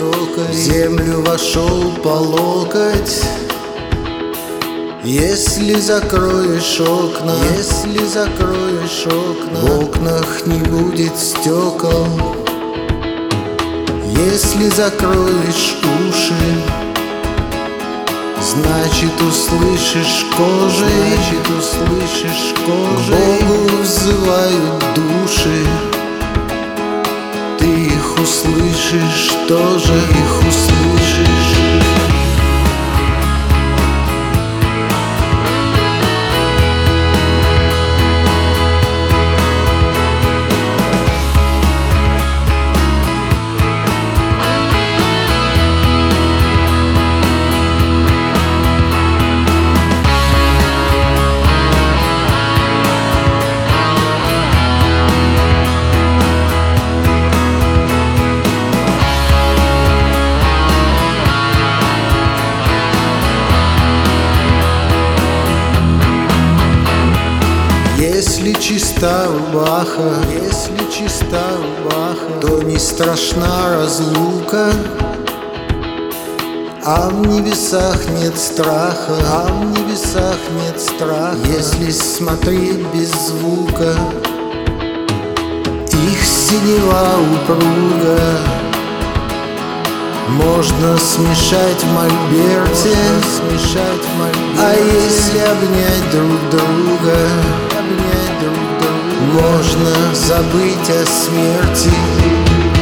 высокой, в землю вошел по локоть. Если закроешь окна, в окнах не будет стекол. Если закроешь уши, значит услышишь кожей, к Богу взывают души. Ты их услышишь тоже, их услышишь. Если чиста рубаха, то не страшна разлука, а в небесах нет страха, если смотреть без звука. Их синева упруга можно смешать в мольберте, а если обнять друг друга, можно забыть о смерти.